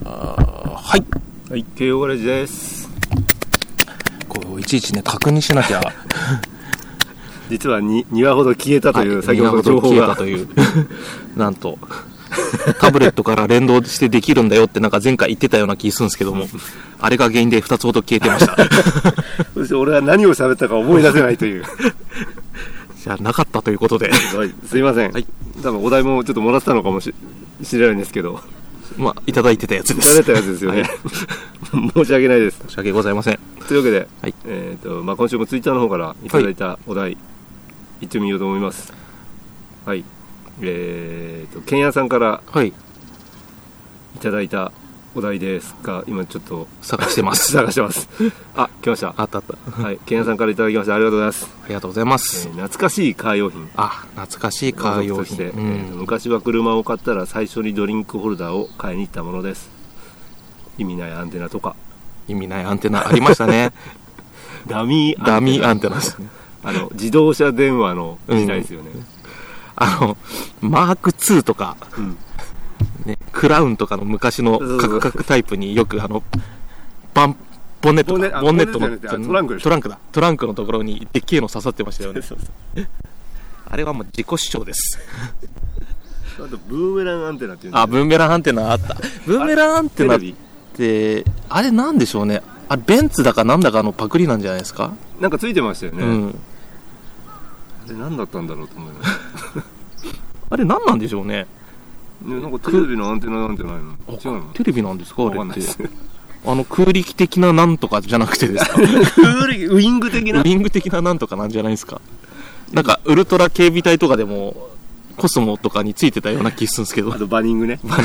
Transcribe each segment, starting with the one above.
はい。 はい、慶応ガレージです。 こういちいちね確認しなきゃ。 実は2話ほど消えたという、 はい、 先ほどの情報が消えたというなんとタブレットから連動してできるんだよってなんか前回言ってたような気するんですけども、あれが原因で2つほど消えてました。 そして俺は何を喋ったか思い出せないという。 じゃあなかったということで、 はい、すいません、はい、多分お題もちょっともらってたのかもしれないんですけど、 まあいただいてたやつです。 いただいたやつですよね。はい、申し訳ないです。 申し訳ございません。 というわけで、 はい、 今週もツイッターの方からいただいたお題、行ってみようと思います。はい、ケンヤさんからいただいたお題ですが、今ちょっと探してます。 探してます。あ、来ました。 あった。 はい、ケンヤさんからいただきました。ありがとうございます。 ありがとうございます。 懐かしいカー用品。 あ、懐かしいカー用品。 昔は車を買ったら最初にドリンクホルダーを買いに行ったものです。意味ないアンテナとか。 意味ないアンテナありましたね。 ダミーアンテナですね。自動車電話の時代ですよね。 マーク2とか、ね、クラウンとかの昔のカクカクタイプによくボンネットのトランクのところにでっけえの刺さってましたよね。あれはもう自己主張です。 あとブーメランアンテナっていうの、ブーメランアンテナあった。ブーメランアンテナってあれなんでしょうね。あれベンツだかなんだかのパクリなんじゃないですか。 なんかついてましたよね。あれ何だったんだろうと思います。 あれ何なんでしょうね。 なんかテレビのアンテナなんてないの？違うの？ テレビなんですかあれって。空力的ななんとかじゃなくてですか。 ウイング的な？ ウイング的ななんとかなんじゃないですか。なんかウルトラ警備隊とかでもコスモとかについてたような気するんですけど。 あとバニングね。 ブ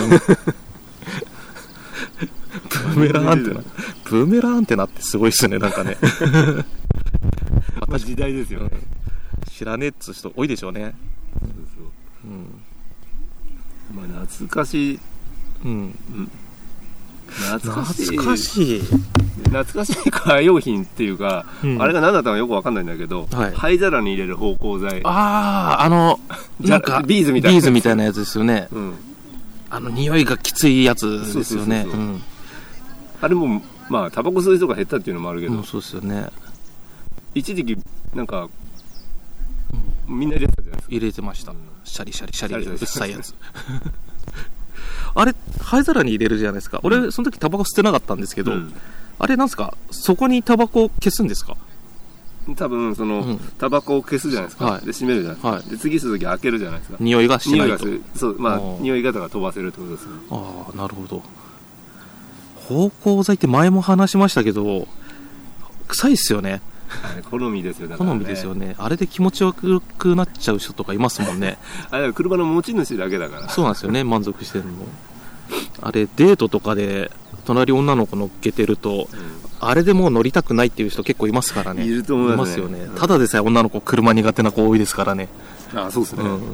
ーメランアンテナ。ブーメランアンテナってすごいっすね、なんかね。 まあ時代ですよね。 知らねえっつう人多いでしょうね。 まあ懐かしい。懐かしいカー用品っていうか、あれが何だったのかよく分かんないんだけど、灰皿に入れる芳香剤。 なんかビーズみたいなやつですよね。匂いがきついやつですよね。 あれもまあタバコ吸う人が減ったっていうのもあるけど、 そうですよね。 一時期なんかみんな入れてたじゃないですか。 入れてました。シャリシャリシャリうっさいやつ。あれ灰皿に入れるじゃないですか。俺その時タバコ吸ってなかったんですけど、あれなんですか、そこにタバコを消すんですか。 多分そのタバコを消すじゃないですか。で閉めるじゃないですか。で次吸う時開けるじゃないですか。 匂いがしないと。 そう、まあ匂い方が飛ばせるってことですよね。 ああ、なるほど。芳香剤って前も話しましたけど臭いっすよね。 好みですよね。 好みですよね。あれで気持ちよくなっちゃう人とかいますもんね。 あれは車の持ち主だけだから。 そうなんですよね、満足してるの。あれデートとかで隣女の子乗っけてると、あれでもう乗りたくないっていう人結構いますからね。 いると思いますよね。ただでさえ女の子車苦手な子多いですからね。 ああ、そうですね。もう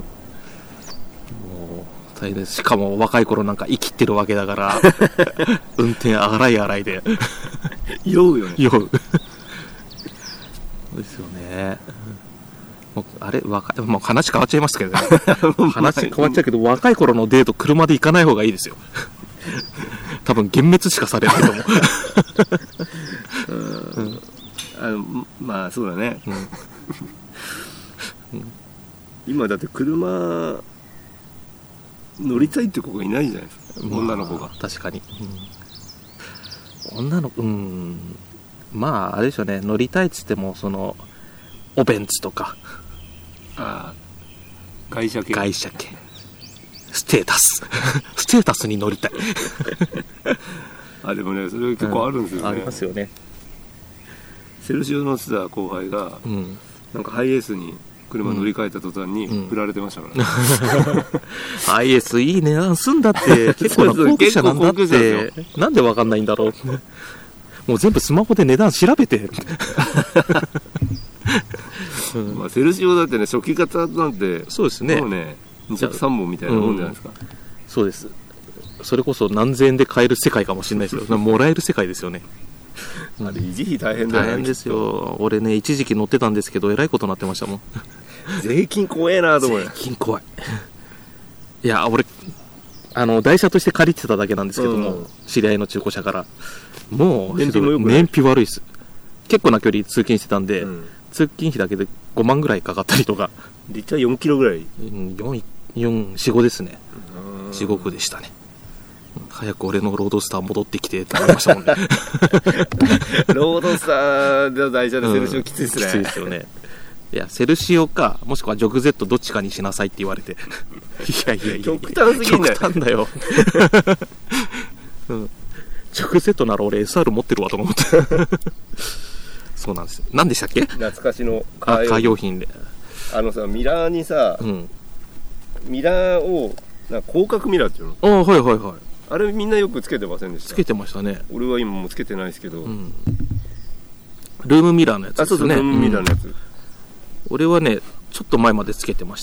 大変です。しかも若い頃なんか生きてるわけだから運転荒いで酔うよね。 酔うですよね。もうあれもう話変わっちゃいますけどね。話変わっちゃうけど、若い頃のデート車で行かない方がいいですよ。多分幻滅しかされないと思う。まあそうだね。今だって車乗りたいって子がいないじゃないですか。女の子が。 確かに。女の子、まああれでしょうね。乗りたいっつってもそのおベンツとか、 外車系ステータスに乗りたい。 でもね、それ結構あるんですよね。 ありますよね。 セルシオ乗ってた後輩が、なんかハイエースに車乗り換えた途端に振られてましたからね。 ハイエースいい値段すんだって。結構な高級車なんだって。なんでわかんないんだろう。もう全部スマホで値段調べて。 まあセルシオだってね、初期型なんてそうですね。 もうね、2着3本みたいなもんじゃないですか。 そうです。それこそ何千円で買える世界かもしれないですよ。もらえる世界ですよね。 あれ維持費大変だよね。 大変ですよ。俺ね、一時期乗ってたんですけど、えらいことになってましたもん。 税金怖えなと思うよ。 税金怖い。いや、俺台車として借りてただけなんですけども、知り合いの中古車から。もう、 燃費もよくない？ 燃費悪いです。結構な距離通勤してたんで、通勤費だけで5万ぐらいかかったりとか。 リッター4キロぐらい？ 4、5ですね。地獄でしたね。早く俺のロードスター戻ってきてって思いましたもんね。 ロードスターの台車でセルシオきついですね。 きついですよね。いや、セルシオか、もしくはジョグ Z どっちかにしなさいって言われて。いや。 極端すぎんだよ。 極端だよ。ジョグ Z なら俺 SR 持ってるわと思って。そうなんですよ。何でしたっけ？ 懐かしのカー用品で。 さ、ミラーにさ、ミラーを、広角ミラーっていうの？ はい。 あれみんなよくつけてませんでした？ つけてましたね。 俺は今もつけてないですけど。 ルームミラーのやつですね。 そう、ルームミラーのやつ。 俺はね、ちょっと前までつけてました。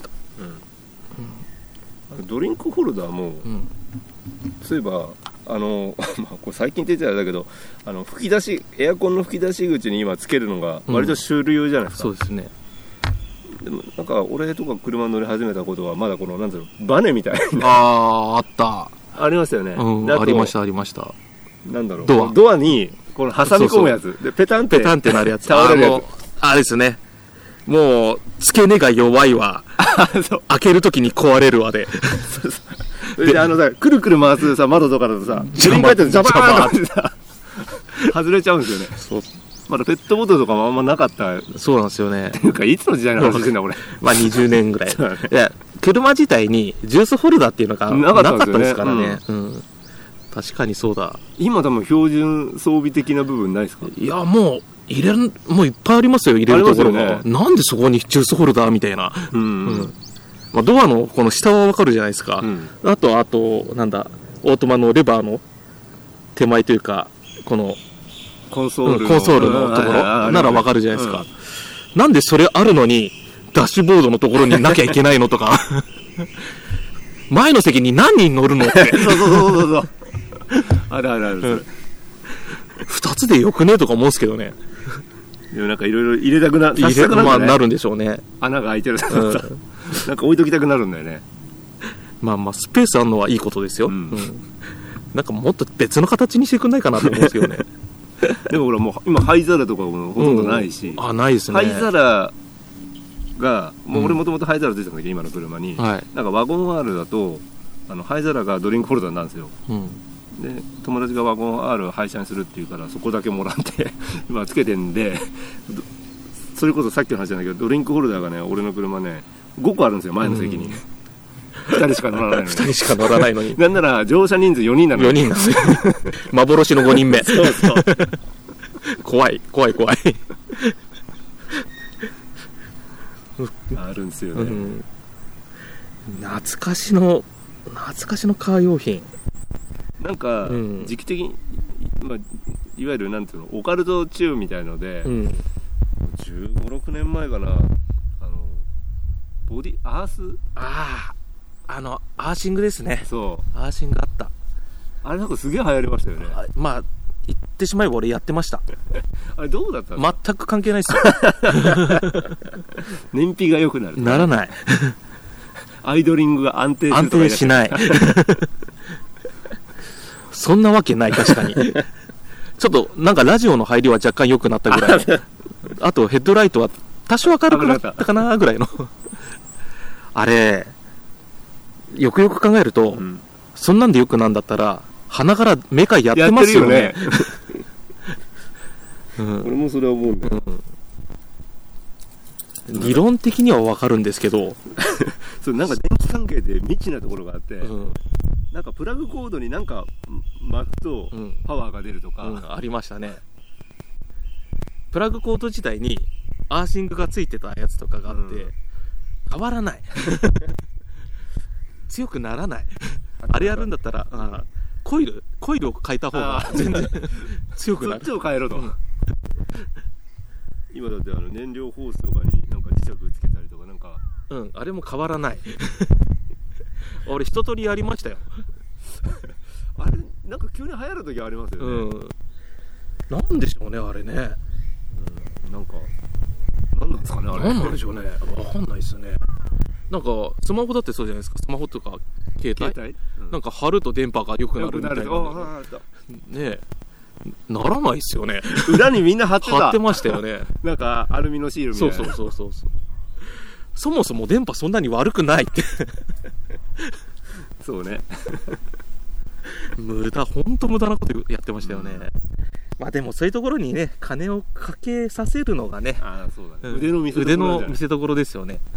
ドリンクホルダーも、そういえば、これ最近出てたんだけど、吹き出し、エアコンの吹き出し口に今つけるのが割と主流じゃないですか。 そうですね。 でもなんか俺とか車乗り始めたことはまだこのなんていうのバネみたいなあったありましたよね。 ありましたなんだろう、ドアにこの挟み込むやつでペタンってなるやつ、 倒れるやつ、あれですね。もう付け根が弱いわ開けるときに壊れるわででさ、くるくる回すさ窓とかだとさ、グリーンカイトでジャバーンってさ外れちゃうんですよね。そう、まだペットボトルとかもあんまなかった。 そうなんですよね。 っていうかいつの時代の話してんだこれ。 まあ20年ぐらい。いや、車自体にジュースホルダーっていうのがなかったですからね。確かにそうだ。 今多分標準装備的な部分ないですか？ いや、もういっぱいありますよ、入れるところが。なんでそこにジュースホルダーみたいな。まあ、ドアのこの下はわかるじゃないですか。あとなんだ、オートマのレバーの手前というか、このコンソールのところならわかるじゃないですか。なんでそれあるのにダッシュボードのところになきゃいけないのとか前の席に何人乗るのってそうある、 2つでよくねとか思うんですけどね。 でもなんかいろいろ入れたくなる、 まあなるんでしょうね。 穴が開いてるなんか置いときたくなるんだよね。 まあスペースあるのはいいことですよ。なんかもっと別の形にしてくんないかなと思うんですよね。 でもほらもう今灰皿とかもほとんどないし、 ないですね。 灰皿がもう俺もともと灰皿出てたんだけど今の車に、なんかワゴン R だと灰皿がドリンクホルダーなんですよ。で友達がワゴン R を廃車にするっていうからそこだけもらって今つけてんで、それこそさっきの話なんだけどドリンクホルダーがね俺の車ね5個あるんですよ前の席に。2人しか乗らないのに。 2人しか乗らないのに。 なんなら乗車人数4人なのに。 4人なんですよ。幻の5人目。そう怖い。 あるんですよね。 懐かしのカー用品。 なんか、時期的に、いわゆるなんていうのオカルトチューンみたいので、15、6年前かな、ボディアース、 アーシングですね。 そう、 アーシングあった。 あれなんかすげえ流行りましたよね。 まあ言ってしまえば俺やってました。 あれどうだったの？ 全く関係ないですよ。 燃費が良くなる。 ならない。 アイドリングが安定しない。そんなわけない、確かに。ちょっとなんかラジオの入りは若干良くなったぐらい。あとヘッドライトは多少明るくなったかなぐらいの。あれよくよく考えると、そんなんでよくなんだったら鼻から目かやってますよね。 俺もそれは思うんだよ。 理論的には分かるんですけどそうなんか電気関係で未知なところがあって、なんかプラグコードになんか巻くとパワーが出るとか、 ありましたね。プラグコード自体にアーシングがついてたやつとかがあって、変わらない。強くならない。あれやるんだったらコイルを変えた方が全然強くなる。 そっちを変えろと。今だって燃料ホースとかになんか磁石つけたりとかなんか、 あれも変わらない。俺一通りやりましたよ。 あれなんか急に流行る時ありますよね。 なんでしょうねあれね。 なんかなんなんですかねあれ。 なんなんでしょうね。わかんないですね。 なんかスマホだってそうじゃないですか。スマホとか携帯、なんか貼ると電波が良くなるみたいな、ね。ならないっすよね。 裏にみんな貼ってた。 貼ってましたよね。 なんかアルミのシールみたいな。 そう。そもそも電波そんなに悪くないって。 そうね。 本当無駄なことやってましたよね。まあでもそういうところにね、金をかけさせるのがね、 そうだね、腕の見せ所ですよね。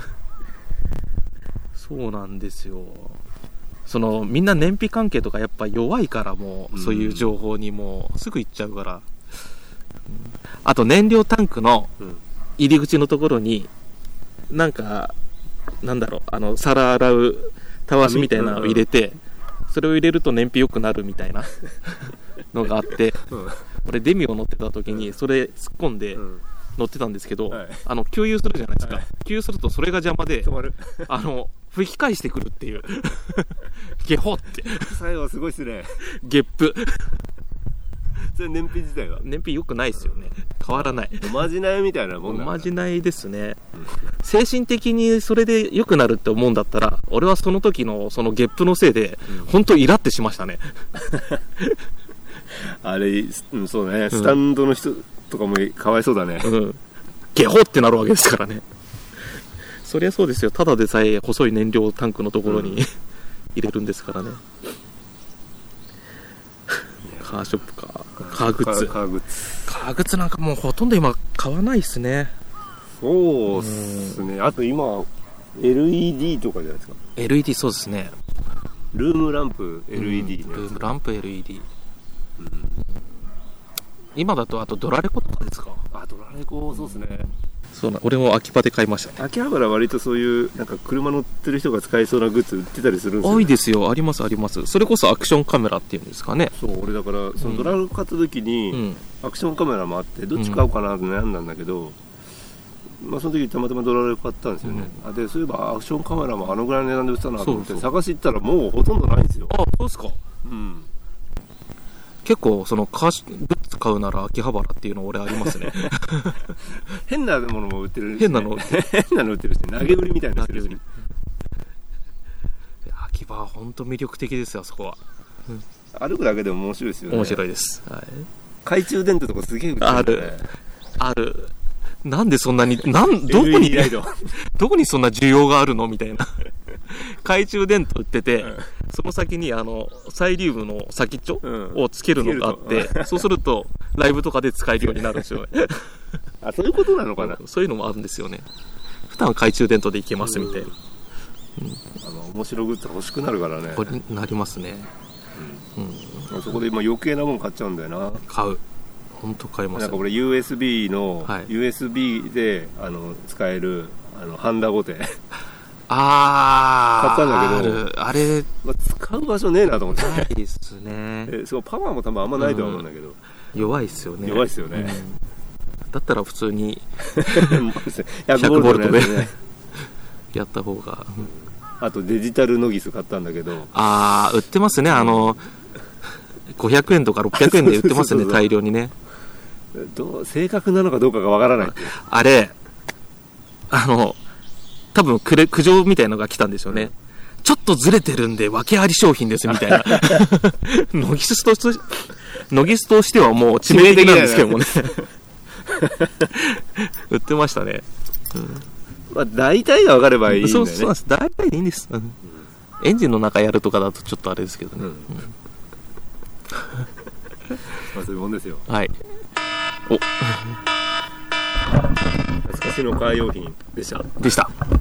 そうなんですよ。みんな燃費関係とかやっぱ弱いからもう、そういう情報にもうすぐ行っちゃうから。あと燃料タンクの入り口のところに、なんか、皿洗うたわしみたいなのを入れて、それを入れると燃費良くなるみたいなのがあって、俺デミオ乗ってた時にそれ突っ込んで乗ってたんですけど、給油するじゃないですか。給油するとそれが邪魔で、吹き返してくるっていう。ゲホって。 最後はすごいっすね。 ゲップ。 それ燃費自体は燃費良くないですよね。変わらない。 おまじないみたいなもんだ。 おまじないですね。精神的にそれで良くなるって思うんだったら、俺はその時のそのゲップのせいで、本当イラってしましたね。 あれ、そうね、スタンドの人とかもかわいそうだね。 ゲホってなるわけですからね。そりゃそうですよ。ただでさえ細い燃料タンクのところに、入れるんですからね。カーショップか。革靴なんかもうほとんど今買わないっすね。 そうっすね。あと今 LED とかじゃないですか。 LED そうですね。 ルームランプ LED ね。 ルームランプ LED、今だとあとドラレコとかですか。 ドラレコそうですね。 俺も秋葉で買いましたね。 秋葉原は割とそういうなんか車乗ってる人が使えそうなグッズ売ってたりするんですよね。 多いですよ。あります。それこそアクションカメラっていうんですかね。 俺だからそのドラレコ買った時に、アクションカメラもあってどっち買おうかなって悩んだんだけど、その時たまたまドラレコ買ったんですよね。でそういえばアクションカメラもあのぐらいの値段で売ってたなと思って探し行ったらもうほとんどないんですよ。 そうですか。結構カーグッズ買うなら秋葉原っていうの俺ありますね。 変なものも売ってるし、 変なの売ってるし、投げ売りみたいなのしてるし。 秋葉は本当魅力的ですよ、あそこは。 歩くだけでも面白いですよね。 面白いです。 懐中電灯とかすげえ売ってるね。 ある。なんでそんなに、どこにそんな需要があるのみたいな。懐中電灯売ってて、その先にサイリウムの先っちょをつけるのがあって、そうするとライブとかで使えるようになるんですよね。 そういうことなのかな。 そういうのもあるんですよね。普段懐中電灯でいけますみたいな。 面白グッズ欲しくなるからね。 これなりますね。 そこで今余計なもん買っちゃうんだよな。 買う。本当買います。 なんか俺 USB の、USB で使えるハンダゴテ買ったんだけど、あれ、使う場所ねえなと思って。 ないですね。 パワーも多分あんまないとは思うんだけど、 弱いっすよね。だったら普通に100ボルトでやった方が。 あとデジタルノギス買ったんだけど、 売ってますね。500円とか600円で売ってますね。大量にね。 正確なのかどうかがわからない。 あれ多分苦情みたいのが来たんですよね。ちょっとずれてるんで訳あり商品ですみたいな。ノギスとしてはもう致命的なんですけどもね。売ってましたね。 大体が分かればいいんだよね。 そうです。大体でいいんです。エンジンの中やるとかだとちょっとあれですけどね。 そういうもんですよ。 はい。 懐かしのカー用品でした。